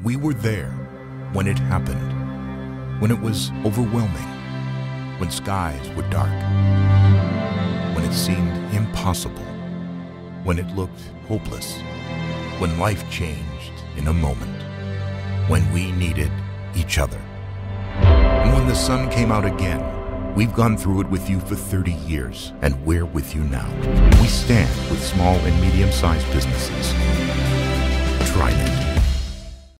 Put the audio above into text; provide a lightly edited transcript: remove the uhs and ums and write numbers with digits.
We were there when it happened, when it was overwhelming, when skies were dark, when it seemed impossible, when it looked hopeless, when life changed in a moment, when we needed each other. And when the sun came out again, we've gone through it with you for 30 years, and we're with you now. We stand with small and medium-sized businesses. TriNet.